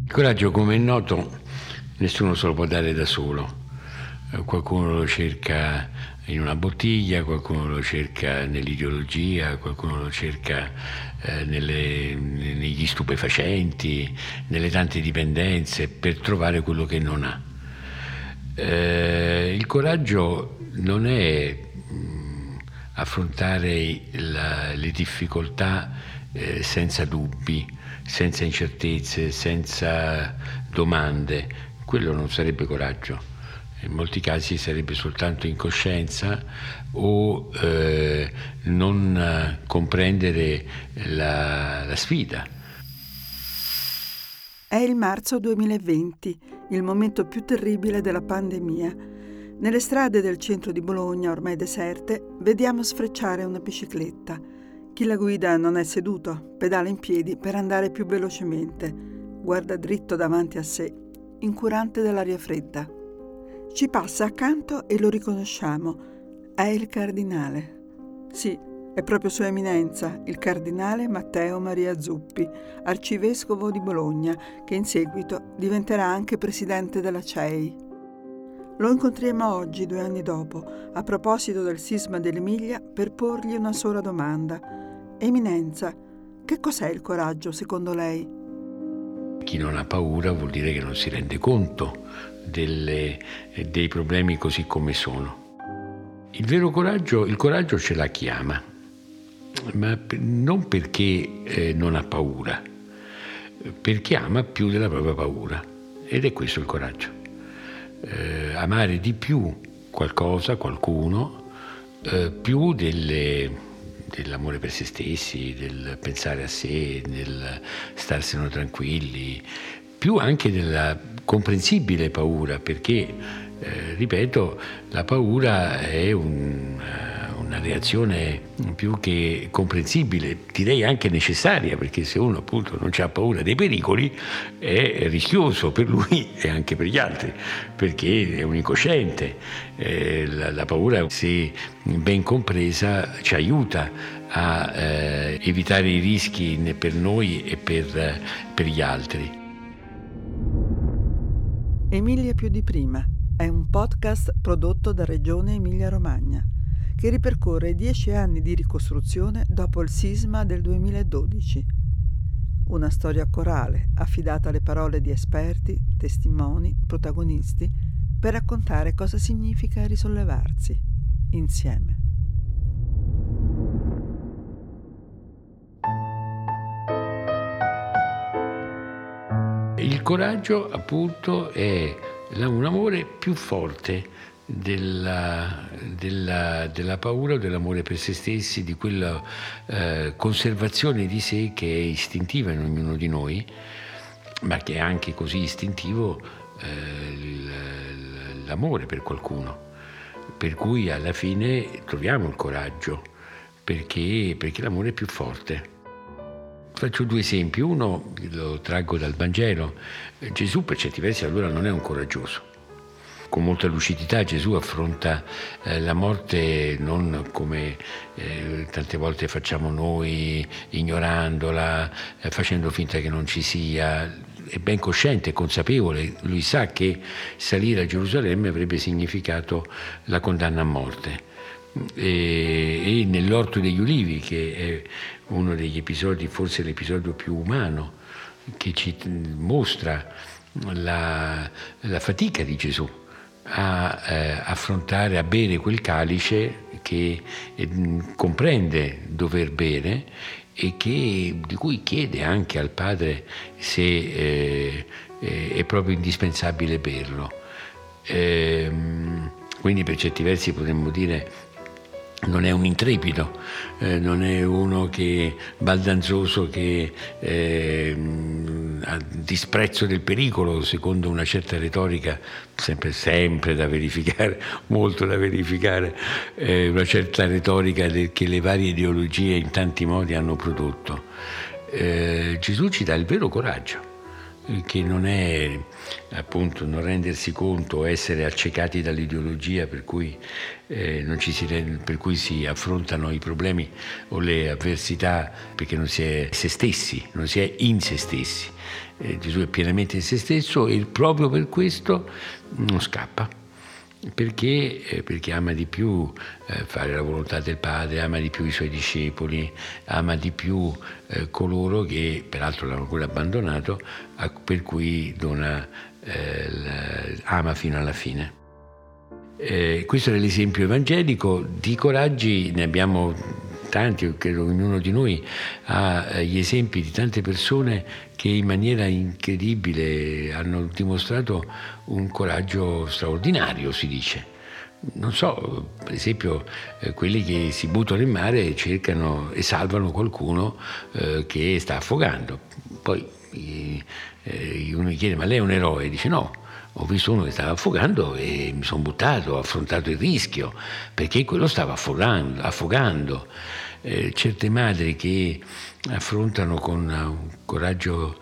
Il coraggio, come è noto, nessuno se lo può dare da solo. Qualcuno lo cerca in una bottiglia, qualcuno lo cerca nell'ideologia, qualcuno lo cerca negli stupefacenti, nelle tante dipendenze, per trovare quello che non ha. Il coraggio non è affrontare le difficoltà senza dubbi, senza incertezze, senza domande. Quello non sarebbe coraggio. In molti casi sarebbe soltanto incoscienza o non comprendere la sfida. È il marzo 2020, il momento più terribile della pandemia. Nelle strade del centro di Bologna, ormai deserte, vediamo sfrecciare una bicicletta. Chi la guida non è seduto, pedala in piedi per andare più velocemente. Guarda dritto davanti a sé, incurante dell'aria fredda. Ci passa accanto e lo riconosciamo. È il cardinale. Sì, è proprio Sua Eminenza, il cardinale Matteo Maria Zuppi, arcivescovo di Bologna, che in seguito diventerà anche presidente della CEI. Lo incontriamo oggi, 2 anni dopo, a proposito del sisma dell'Emilia, per porgli una sola domanda. Eminenza, che cos'è il coraggio secondo lei? Chi non ha paura vuol dire che non si rende conto dei problemi così come sono. Il coraggio ce la chiama, ma non perché non ha paura, perché ama più della propria paura, ed è questo il coraggio. Amare di più qualcosa, qualcuno, più dell'amore per se stessi, del pensare a sé, del starsene tranquilli, più anche della comprensibile paura, perché, ripeto, la paura è una reazione più che comprensibile, direi anche necessaria, perché se uno appunto non ha paura dei pericoli è rischioso per lui e anche per gli altri, perché è un incosciente. La paura, se ben compresa, ci aiuta a evitare i rischi per noi e per gli altri. Emilia più di prima è un podcast prodotto da Regione Emilia-Romagna che ripercorre 10 anni di ricostruzione dopo il sisma del 2012. Una storia corale affidata alle parole di esperti, testimoni, protagonisti per raccontare cosa significa risollevarsi insieme. Il coraggio, appunto, è un amore più forte della paura o dell'amore per se stessi, di quella conservazione di sé che è istintiva in ognuno di noi, ma che è anche così istintivo l'amore per qualcuno, per cui alla fine troviamo il coraggio, perché l'amore è più forte. Faccio 2 esempi. Uno lo traggo dal Vangelo. Gesù, per certi versi, allora non è un coraggioso. Con molta lucidità Gesù affronta la morte non come tante volte facciamo noi, ignorandola, facendo finta che non ci sia. È ben cosciente, consapevole. Lui sa che salire a Gerusalemme avrebbe significato la condanna a morte. E nell'Orto degli Ulivi, che è uno degli episodi, forse l'episodio più umano, che ci mostra la fatica di Gesù a affrontare, a bere quel calice che comprende dover bere e di cui chiede anche al Padre se è proprio indispensabile berlo. Quindi per certi versi potremmo dire non è un intrepido, non è uno che baldanzoso, che a disprezzo del pericolo, secondo una certa retorica sempre da verificare, molto da verificare, una certa retorica che le varie ideologie in tanti modi hanno prodotto. Gesù ci dà il vero coraggio, che non è appunto non rendersi conto o essere accecati dall'ideologia per cui per cui si affrontano i problemi o le avversità perché non si è se stessi, non si è in se stessi. Gesù è pienamente in se stesso e proprio per questo non scappa. Perché ama di più fare la volontà del Padre, ama di più i suoi discepoli, ama di più coloro che peraltro l'hanno pure abbandonato, per cui ama fino alla fine. Questo è l'esempio evangelico. Di coraggi ne abbiamo tanti, credo che ognuno di noi ha gli esempi di tante persone che in maniera incredibile hanno dimostrato un coraggio straordinario, si dice. Non so, per esempio quelli che si buttano in mare e cercano e salvano qualcuno che sta affogando. Poi uno gli chiede: ma lei è un eroe? E dice: no, ho visto uno che stava affogando e mi sono buttato, ho affrontato il rischio, perché quello stava affogando. Certe madri che affrontano con un coraggio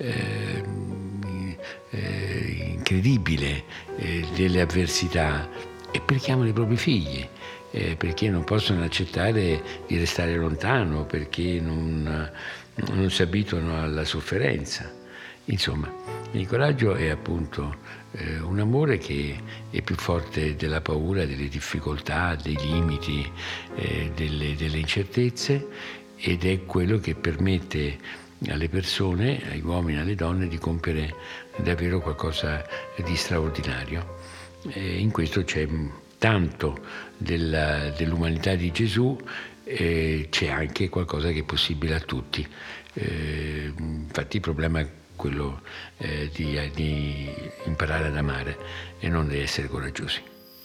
incredibile delle avversità e perché amano i propri figli, perché non possono accettare di restare lontano, perché non si abituano alla sofferenza. Insomma, il coraggio è appunto un amore che è più forte della paura, delle difficoltà, dei limiti, delle incertezze, ed è quello che permette alle persone, agli uomini e alle donne, di compiere davvero qualcosa di straordinario. In questo c'è tanto dell'umanità di Gesù, c'è anche qualcosa che è possibile a tutti. Infatti il problema è quello di imparare ad amare e non di essere coraggiosi.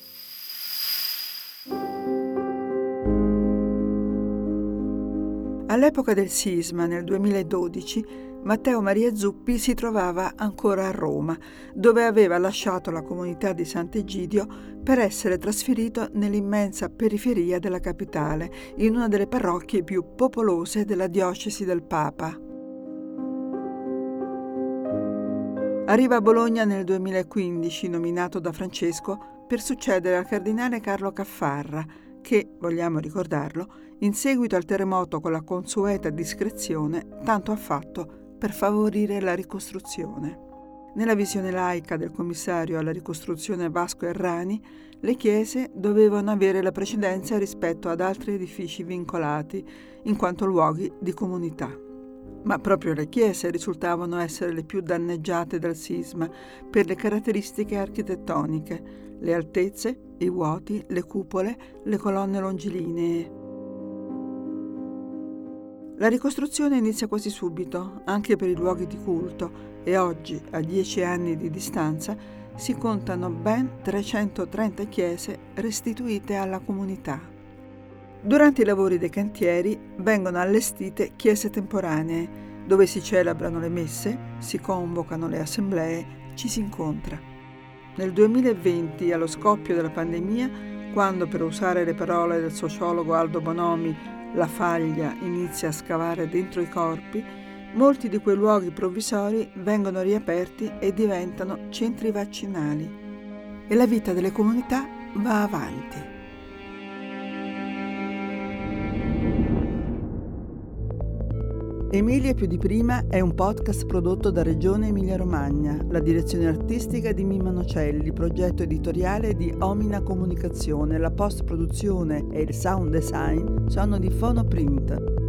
All'epoca del sisma, nel 2012, Matteo Maria Zuppi si trovava ancora a Roma, dove aveva lasciato la comunità di Sant'Egidio per essere trasferito nell'immensa periferia della capitale, in una delle parrocchie più popolose della diocesi del Papa. Arriva a Bologna nel 2015, nominato da Francesco per succedere al cardinale Carlo Caffarra, che, vogliamo ricordarlo, in seguito al terremoto con la consueta discrezione, tanto ha fatto per favorire la ricostruzione. Nella visione laica del commissario alla ricostruzione Vasco Errani, le chiese dovevano avere la precedenza rispetto ad altri edifici vincolati, in quanto luoghi di comunità. Ma proprio le chiese risultavano essere le più danneggiate dal sisma per le caratteristiche architettoniche, le altezze, i vuoti, le cupole, le colonne longilinee. La ricostruzione inizia quasi subito, anche per i luoghi di culto, e oggi, a 10 anni di distanza, si contano ben 330 chiese restituite alla comunità. Durante i lavori dei cantieri vengono allestite chiese temporanee, dove si celebrano le messe, si convocano le assemblee, ci si incontra. Nel 2020, allo scoppio della pandemia, quando, per usare le parole del sociologo Aldo Bonomi, la faglia inizia a scavare dentro i corpi, molti di quei luoghi provvisori vengono riaperti e diventano centri vaccinali. E la vita delle comunità va avanti. Emilia più di prima è un podcast prodotto da Regione Emilia-Romagna, la direzione artistica di Mimma Nocelli, progetto editoriale di Omina Comunicazione, la post-produzione e il sound design sono di Fonoprint.